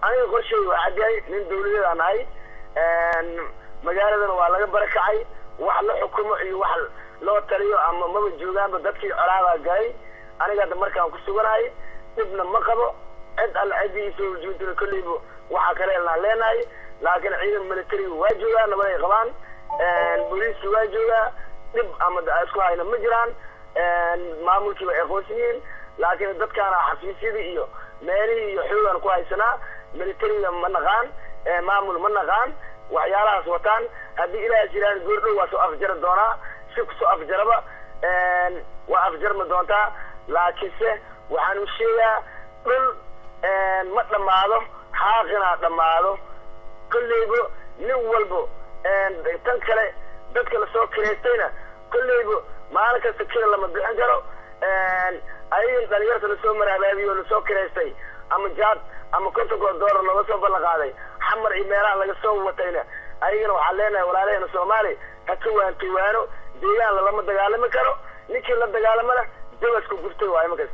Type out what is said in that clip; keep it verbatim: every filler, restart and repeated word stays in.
aniga qorshay waa caday nin dawladeed aan ahay een magaaladana waa laga barakacay wax la xukumo iyo wax loo taliyo ama ma joogaanba dadkii colaada galay aniga markaan ku suganahay dibna ma qabo cid al cidi soo joogto kulliiba waxa kale la leenahay laakiin ciidan military waa joogaan nabad qabaan een booliis waa joogaa dib ama isku hayna ma jiraan een maamulkii way aqoonsiin laakiin dadkaana xafiisyada iyo meelihii iyo xoogan ku haysanaa military ma naqaan ee maamul ma naqaan waxyaalahaas wataan hadii ilaahay jiraan goordhow waa soo afjar doonaa si ku soo afjaraba een waa afjar ma doontaa laakiinse waxaan u sheegaa dhul een ma dhamaado xaqina dhamaado kulliiba nin walbo een tan kale dadka la soo kireeytayna kulliiba maalin kasta kira lama bixin karo een ayay dhalinyarada la soo maraabaadiyo la soo kireystay ama jaad ama konton dollar laga soo balqaaday xamar iyo meelaha laga soo watayna ayagana waxa leenahay walaalahayna Soomaali ha ka waantiwaano deegaan lama dagaalami karo ninkii la dagaalamana dawladku gurtay waa imaka